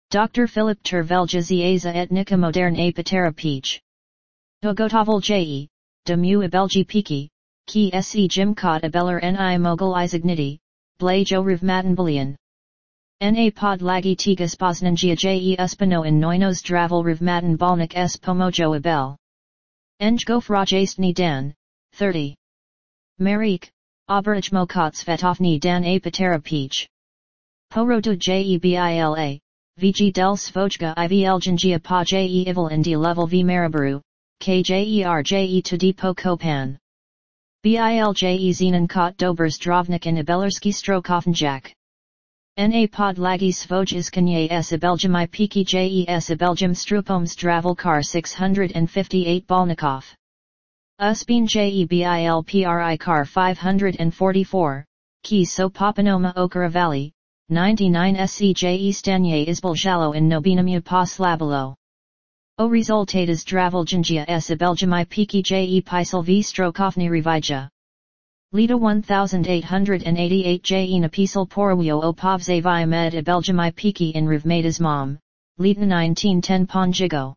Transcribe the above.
Dr. Philip Tervelja Ziaza etnica moderne a patera peach. Dogotoval je, de mu abelgi piki, ki se jimcot abeller ni mogul isagniti, blajo rivmatin Na pod lagi tigas posnangia je uspano in noinos dravel rivmatin balnik s pomojo abel. Enggof rajastni dan, 30. Marik, Oberich mokots vetovni dan a patera peach. Porodu jebila, vg del svojga ivl jangia pa je evil indi level v maraburu, kjer to depo kopan. Bilje zenon kot dobers drovnik in abelerski strokoffenjak. Na pod lagi svoj iskanye s abeljami piki jes abeljam strupoms dravel kar 658 balnikov. Uspin jebil pri kar 544, ki so papanoma okara valley, 99 sej stanye izbaljalo in nobinamia pas labalo. O resultatas dravel jangia s abeljami piki je pisal v strokovni revija. Lita 1888 je napisal porawio o povze med abeljami piki in rivmatas mom, Lita 1910 ponjigo.